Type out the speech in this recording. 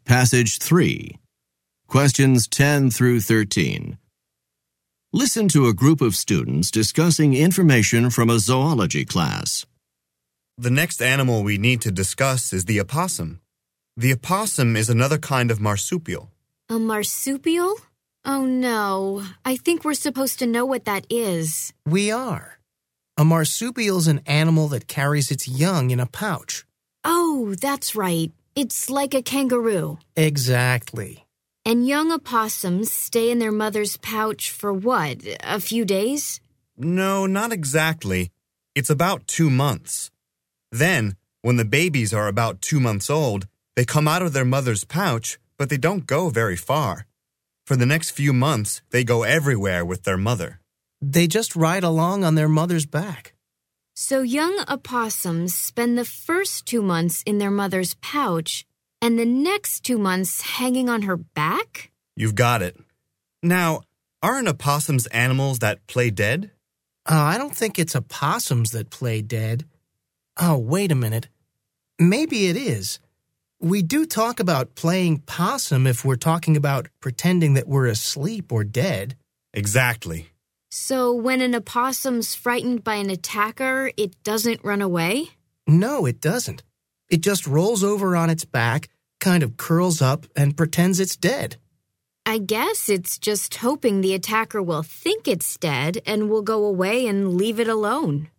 Passage 3. Questions 10 through 13. Listen to a group of students discussing information from a zoology class. The next animal we need to discuss is the opossum. The opossum is another kind of marsupial. A marsupial? Oh no, I think we're supposed to know what that is. We are. A marsupial's an animal that carries its young in a pouch. Oh, that's right. It's like a kangaroo. Exactly. And young opossums stay in their mother's pouch for what, a few days? No, not exactly. It's about 2 months. Then, when the babies are about 2 months old, they come out of their mother's pouch, but they don't go very far. For the next few months, they go everywhere with their mother. They just ride along on their mother's back. So young opossums spend the first 2 months in their mother's pouch and the next 2 months hanging on her back? You've got it. Now, aren't opossums animals that play dead? I don't think it's opossums that play dead. Oh, wait a minute. Maybe it is. We do talk about playing possum if we're talking about pretending that we're asleep or dead. Exactly. So when an opossum's frightened by an attacker, it doesn't run away? No, it doesn't. It just rolls over on its back, kind of curls up, and pretends it's dead. I guess it's just hoping the attacker will think it's dead and will go away and leave it alone.